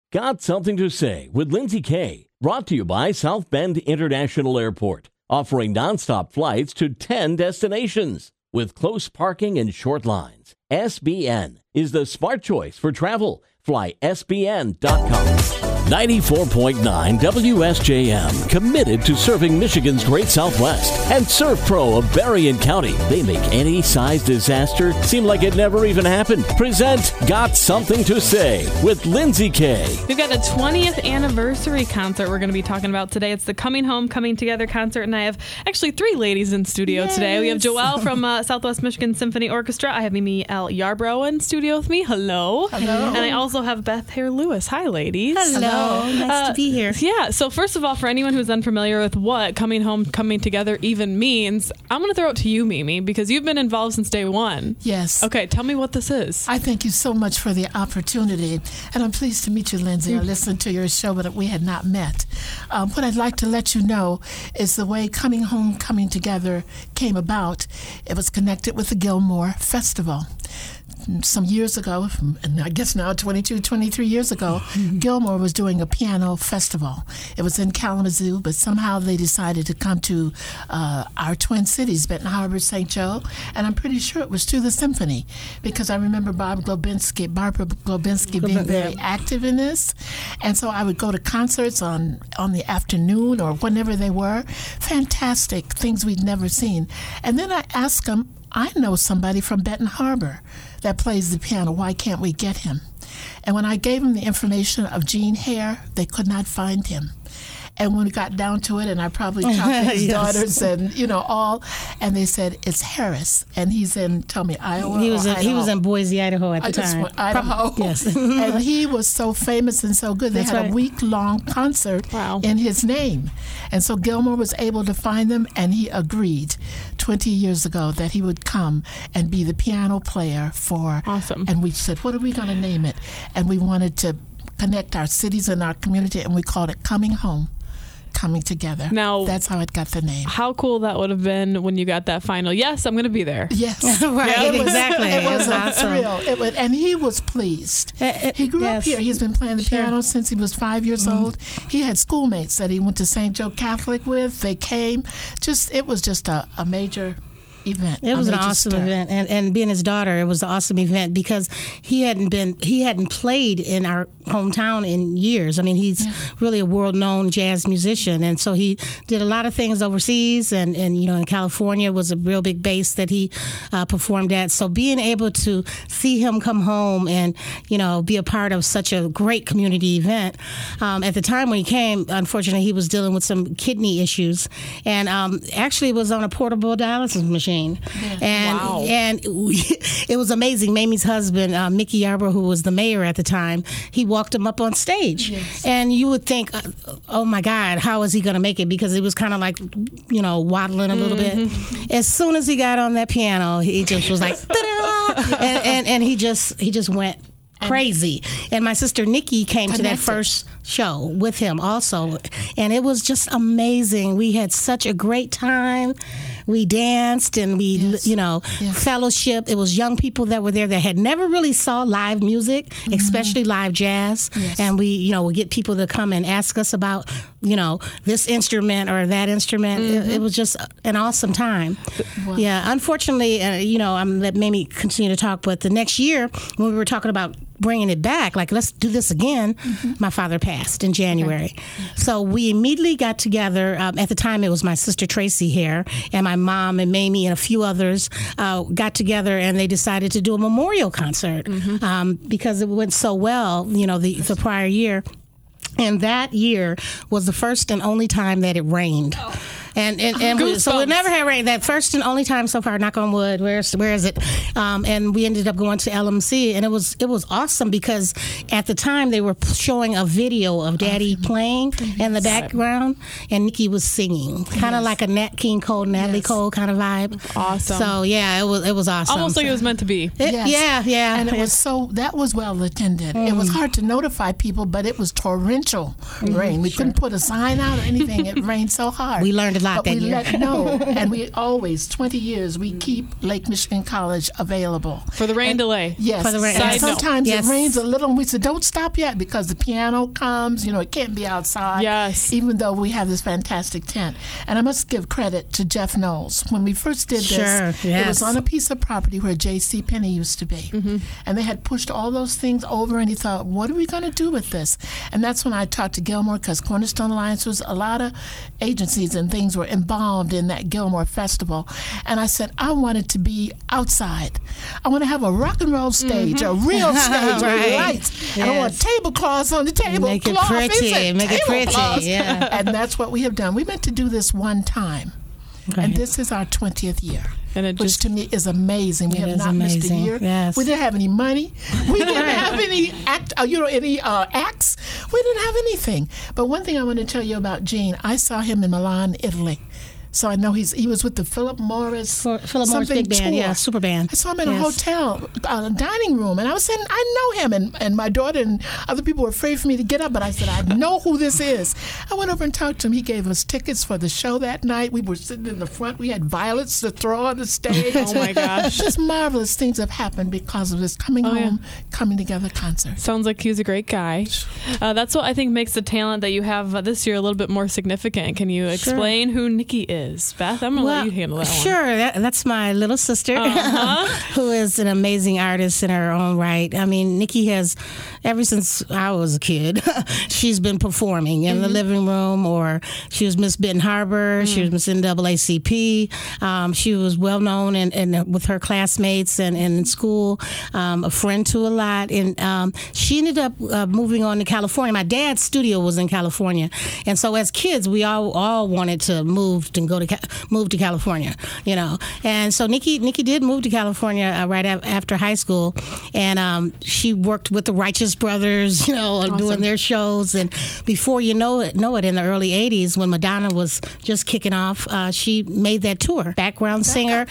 Got Something to Say with Lindsay Kay. Brought to you by South Bend International Airport, offering nonstop flights to 10 destinations with close parking and short lines. SBN is the smart choice for travel. Fly SBN.com. 94.9 WSJM, committed to serving Michigan's Great Southwest. And Surf Pro of Berrien County. They make any size disaster seem like it never even happened. Present Got Something to Say with Lindsay Kay. We've got a 20th anniversary concert we're going to be talking about today. It's the Coming Home, Coming Together concert, and I have actually 3 ladies in studio today. We have Joelle from Southwest Michigan Symphony Orchestra. I have Mimi L. Yarbrough in studio with me. Hello. Hello. And I also have Beth Hare Lewis. Hi, ladies. Hello. Nice to be here. Yeah. So first of all, for anyone who's unfamiliar with what Coming Home, Coming Together even means, I'm going to throw it to you, Mimi, because you've been involved since day one. Yes. Okay. Tell me what this is. I thank you so much for the opportunity, and I'm pleased to meet you, Lindsay. I listened to your show, but we had not met. What I'd like to let you know is the way Coming Home, Coming Together came about. It was connected with the Gilmore Festival. Some years ago, and I guess now 22, 23 years ago, Gilmore was doing a piano festival. It was in Kalamazoo, but somehow they decided to come to our twin cities, Benton Harbor, St. Joe, and I'm pretty sure it was to the symphony, because I remember Barbara Globinski being very active in this, and so I would go to concerts on the afternoon or whenever they were. Fantastic things we'd never seen. And then I asked them, I know somebody from Benton Harbor that plays the piano. Why can't we get him? And when I gave them the information of Gene Hare, they could not find him. And when we got down to it, and I probably talked to his daughters and, all, and they said, it's Harris. And he's in, tell me, Iowa? He was in Boise, Idaho at the time. Idaho. Yes. And he was so famous and so good. They had a week-long concert in his name. And so Gilmore was able to find them, and he agreed 20 years ago that he would come and be the piano player for. Awesome. And we said, what are we going to name it? And we wanted to connect our cities and our community, and we called it Coming Home, Coming Together. Now, that's how it got the name. How cool that would have been when you got that final, yes, I'm going to be there. Yes. Right, exactly. It was awesome. a thrill. And he was pleased. He grew up here. He's been playing the piano since he was 5 years old. He had schoolmates that he went to St. Joe Catholic with. They came. It was just a major event. It was an awesome event, and being his daughter, it was an awesome event because he hadn't played in our hometown in years. I mean, he's really a world-known jazz musician, and so he did a lot of things overseas, and in California was a real big base that he performed at. So being able to see him come home and be a part of such a great community event. At the time when he came, unfortunately, he was dealing with some kidney issues, and actually was on a portable dialysis machine. And it was amazing. Mamie's husband, Mickey Yarbrough, who was the mayor at the time, he walked him up on stage. Yes. And you would think, oh my God, how is he going to make it? Because he was kind of like, waddling a little bit. As soon as he got on that piano, he just was like, and he just went crazy. And my sister Nikki came to that first show with him also, and it was just amazing. We had such a great time. We danced and we, fellowship. It was young people that were there that had never really saw live music, especially live jazz. Yes. And we, would get people to come and ask us about, this instrument or that instrument. It was just an awesome time. Wow. Yeah. Unfortunately, I'm let Mamie continue to talk, but the next year when we were talking about bringing it back, like let's do this again, my father passed in January. Okay. So we immediately got together. At the time, it was my sister Tracy Hare and my mom and Mamie and a few others got together, and they decided to do a memorial concert because it went so well, the prior year. And that year was the first and only time that it rained. Oh. So we never had rain. That first and only time so far, knock on wood, where is it? And we ended up going to LMC, and it was awesome because at the time they were showing a video of Daddy playing in the background, and Nikki was singing, kind of like a Nat King Cole, Natalie Cole kind of vibe. Awesome. So yeah, it was awesome. Almost like it was meant to be. Yeah. And it was that was well attended. It was hard to notify people, but it was torrential rain. We couldn't put a sign out or anything. It rained so hard. We learned a lot that year. And we always, 20 years, we keep Lake Michigan College available. For the rain delay. Yes. For the rain. And sometimes it rains a little, and we said, don't stop yet, because the piano comes, it can't be outside. Yes. Even though we have this fantastic tent. And I must give credit to Jeff Knowles. When we first did this, it was on a piece of property where J.C. Penney used to be. And they had pushed all those things over, and he thought, what are we going to do with this? And that's when I talked to Gilmore, because Cornerstone Alliance was a lot of agencies and things were involved in that Gilmore Festival. And I said, I want it to be outside. I want to have a rock and roll stage, a real stage with lights. And I want tablecloths on the table. Make it pretty. Make it pretty. Yeah. And that's what we have done. We meant to do this one time. Right. And this is our 20th year, which to me is amazing. We have not missed a year. Yes. We didn't have any money. We didn't have any acts. We didn't have anything. But one thing I want to tell you about Gene, I saw him in Milan, Italy. So I know he was with the Philip Morris big band, tour. Super band. I saw him in a hotel, a dining room, and I was saying, I know him, and my daughter and other people were afraid for me to get up, but I said, I know who this is. I went over and talked to him. He gave us tickets for the show that night. We were sitting in the front. We had violets to throw on the stage. Oh my gosh. Just marvelous things have happened because of this coming together concert. Sounds like he's a great guy. That's what I think makes the talent that you have this year a little bit more significant. Can you explain who Nikki is? Beth, I'm going to let you handle that one. Sure. That's my little sister, who is an amazing artist in her own right. I mean, Nikki has, ever since I was a kid, she's been performing in the living room, or she was Miss Benton Harbor, she was Miss NAACP. She was well known and with her classmates and in school, a friend to a lot. And she ended up moving on to California. My dad's studio was in California. And so as kids, we all wanted to move to California, And so Nikki did move to California right after high school, and she worked with the Righteous Brothers, awesome. Doing their shows. And before you know it, in the early '80s, when Madonna was just kicking off, she made that tour. Background singer,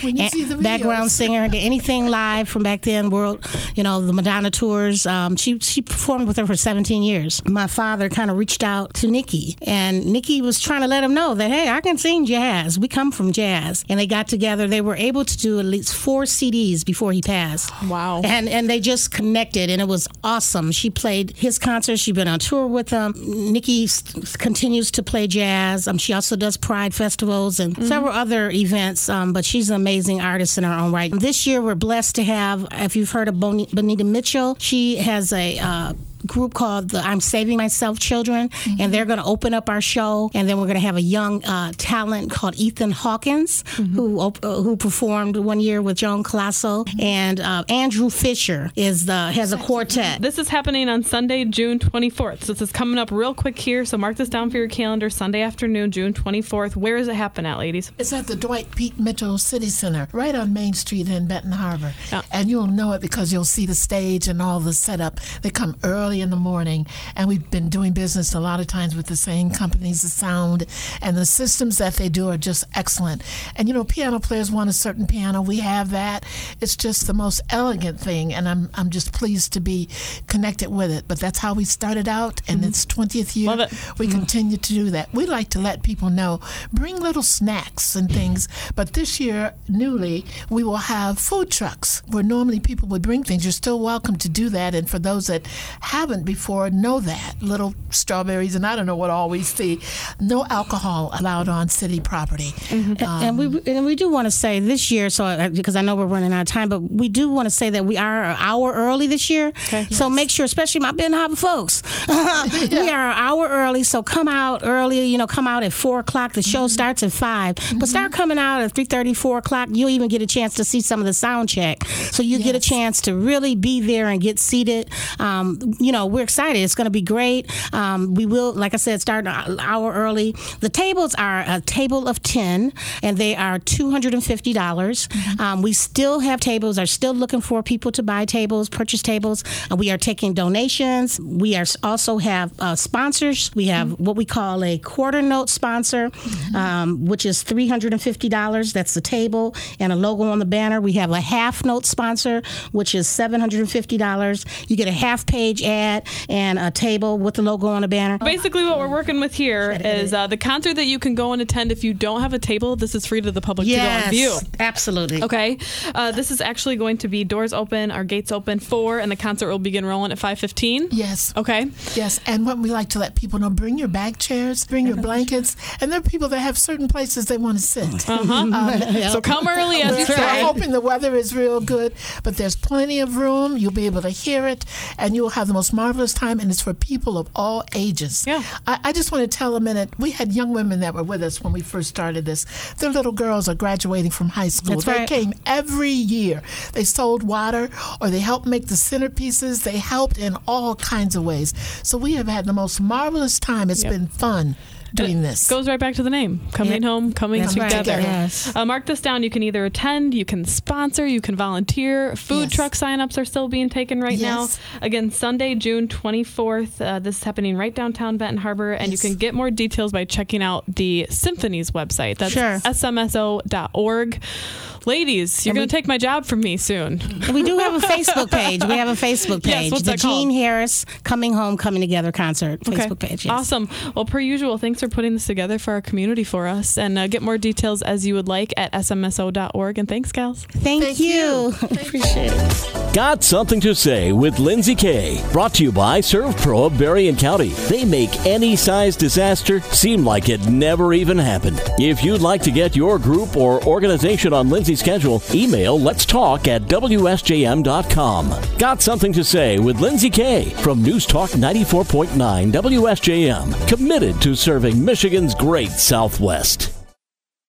anything live from back then. The Madonna tours. She performed with her for 17 years. My father kind of reached out to Nikki, and Nikki was trying to let him know that, hey, I can sing jazz. We come from jazz. And they got together. They were able to do at least 4 CDs before he passed. Wow. And they just connected, and it was awesome. She played his concerts. She's been on tour with him. Nikki continues to play jazz. She also does Pride festivals and several other events, but she's an amazing artist in her own right. This year, we're blessed to have, if you've heard of Bonita Mitchell, she has a group called the I'm Saving Myself Children, and they're going to open up our show, and then we're going to have a young talent called Ethan Hawkins, who performed one year with Joan Colasso, and Andrew Fisher has a quartet. This is happening on Sunday, June 24th. So this is coming up real quick here, so mark this down for your calendar. Sunday afternoon, June 24th. Where does it happen at, ladies? It's at the Dwight Pete Mitchell City Center, right on Main Street in Benton Harbor. Yeah. And you'll know it because you'll see the stage and all the setup. They come early in the morning, and we've been doing business a lot of times with the same companies, the sound and the systems that they do are just excellent. And piano players want a certain piano. We have that. It's just the most elegant thing, and I'm just pleased to be connected with it. But that's how we started out, and it's 20th year. Love it. We continue to do that. We like to let people know, bring little snacks and things, but this year, newly, we will have food trucks where normally people would bring things. You're still welcome to do that, and for those that haven't before, know that. Little strawberries, and I don't know what all we see. No alcohol allowed on city property. And we do want to say this year, so because I know we're running out of time, but we do want to say that we are an hour early this year. Okay. So make sure, especially my Benton Harbor folks, we are an hour early. So come out early. Come out at 4:00. The show starts at 5, but start coming out at 3:30, 4 o'clock. You'll even get a chance to see some of the sound check. So you get a chance to really be there and get seated. We're excited. It's going to be great. We will, like I said, start an hour early. The tables are a table of 10, and they are $250. We still have tables, are still looking for people to buy tables, purchase tables. We are taking donations. We also have sponsors. We have what we call a quarter note sponsor, which is $350. That's the table and a logo on the banner. We have a half note sponsor, which is $750. You get a half page ad pad and a table with the logo on the banner. Basically, what we're working with here is the concert that you can go and attend. If you don't have a table, this is free to the public to go and view. Absolutely. Okay. This is actually going to be doors open, our gates open 4, and the concert will begin rolling at 5:15. Yes. Okay. Yes, and what we like to let people know, bring your back chairs, bring your blankets, and there are people that have certain places they want to sit. So come early as you We're say. hoping the weather is real good, but there's plenty of room. You'll be able to hear it, and you'll have the most marvelous time, and it's for people of all ages. Yeah. I just want to tell a minute, we had young women that were with us when we first started this. Their little girls are graduating from high school. That's They right. came every year. They sold water, or they helped make the centerpieces. They helped in all kinds of ways. So we have had the most marvelous time. It's been fun doing this. Goes right back to the name. Coming home, coming That's right. together. Yes. Mark this down. You can either attend, you can sponsor, you can volunteer. Food Yes. truck signups are still being taken right now. Yes. Again, Sunday, June 24th. This is happening right downtown Benton Harbor, and Yes. you can get more details by checking out the Symphony's website. That's Sure. smso.org. Ladies, you're going to take my job from me soon. We do have a Facebook page. We have a Facebook Yes, page. what's the that called? Gene Harris Coming Home, Coming Together concert Okay. Facebook page. Yes. Awesome. Well, per usual, thanks for putting this together for our community for us. And get more details as you would like at smso.org. And thanks, gals. Thank you. Appreciate it. Got Something to Say with Lindsay Kay. Brought to you by ServPro of Berrien County. They make any size disaster seem like it never even happened. If you'd like to get your group or organization on Lindsay's schedule, email letstalk@wsjm.com. Got Something to Say with Lindsay Kay from News Talk 94.9 WSJM. Committed to serving Michigan's great Southwest.